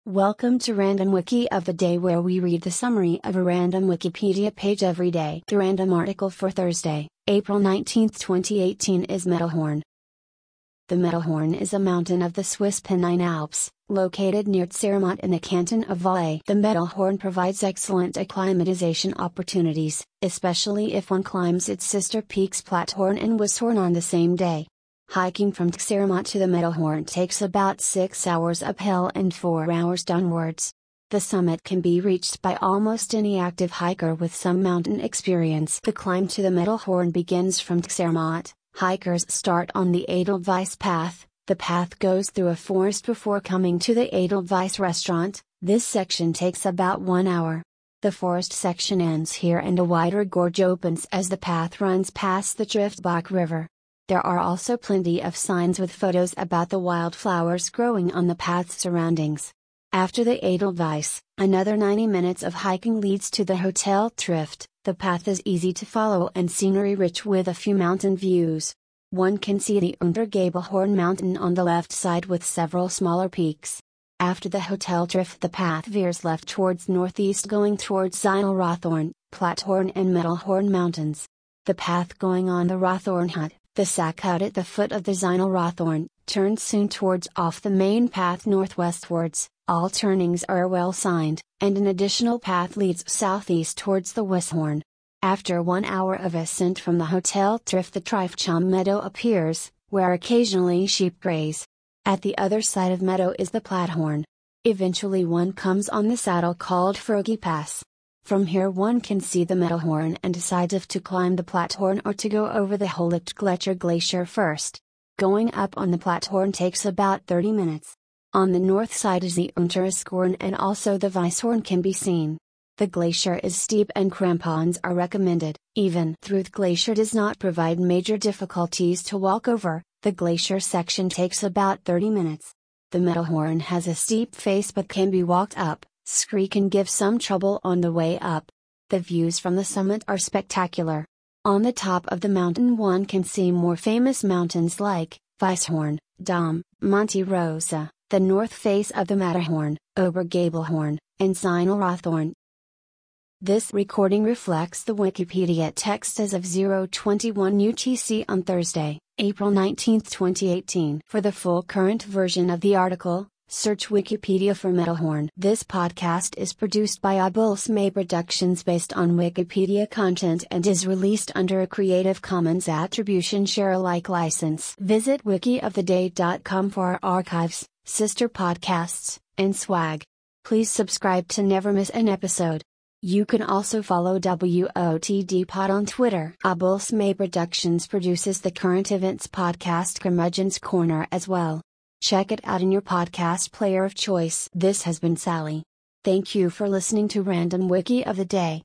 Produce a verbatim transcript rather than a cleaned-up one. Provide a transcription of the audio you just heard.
Welcome to Random Wiki of the Day, where we read the summary of a random Wikipedia page every day. The random article for Thursday, April nineteenth twenty eighteen is Matterhorn. The Matterhorn is a mountain of the Swiss Pennine Alps, located near Zermatt in the canton of Valais. The Matterhorn provides excellent acclimatization opportunities, especially if one climbs its sister peaks Platthorn and Weisshorn on the same day. Hiking from Zermatt to the Matterhorn takes about six hours uphill and four hours downwards. The summit can be reached by almost any active hiker with some mountain experience. The climb to the Matterhorn begins from Zermatt. Hikers start on the Edelweiss path. The path goes through a forest before coming to the Edelweiss restaurant. This section takes about one hour. The forest section ends here and a wider gorge opens as the path runs past the Triftbach River. There are also plenty of signs with photos about the wildflowers growing on the path's surroundings. After the Edelweiss, another ninety minutes of hiking leads to the Hotel Trift. The path is easy to follow and scenery rich with a few mountain views. One can see the Untergabelhorn mountain on the left side with several smaller peaks. After the Hotel Trift, the path veers left towards northeast, going towards Zeinl-Rothorn, Platthorn and Mittelhorn mountains. The path going on the Rothornhut, the sack hut at the foot of the Zeinl-Rothorn, turns soon towards off the main path northwestwards. All turnings are well signed, and an additional path leads southeast towards the Weisshorn. After one hour of ascent from the Hotel Trift, the Triftscham meadow appears, where occasionally sheep graze. At the other side of meadow is the Platthorn. Eventually one comes on the saddle called Froggy Pass. From here one can see the Matterhorn and decides if to climb the Platthorn or to go over the Holichtgletscher Glacier first. Going up on the Platthorn takes about thirty minutes. On the north side is the Untereskörn and also the Weisshorn can be seen. The glacier is steep and crampons are recommended. Even though the glacier does not provide major difficulties to walk over, the glacier section takes about thirty minutes. The Matterhorn has a steep face but can be walked up. Ski can give some trouble on the way up. The views from the summit are spectacular. On the top of the mountain one can see more famous mountains like Weisshorn, Dom, Monte Rosa, the north face of the Matterhorn, Obergabelhorn, and Zeinl-Rothorn. This recording reflects the Wikipedia text as of zero twenty-one U T C on Thursday, April nineteenth twenty eighteen. For the full current version of the article, search Wikipedia for Matterhorn. This podcast is produced by Abulsme Productions based on Wikipedia content and is released under a Creative Commons Attribution Share Alike license. Visit wiki of the day dot com for our archives, sister podcasts, and swag. Please subscribe to never miss an episode. You can also follow W O T D Pod on Twitter. Abulsme Productions produces the current events podcast Curmudgeon's Corner as well. Check it out in your podcast player of choice. This has been Sally. Thank you for listening to Random Wiki of the Day.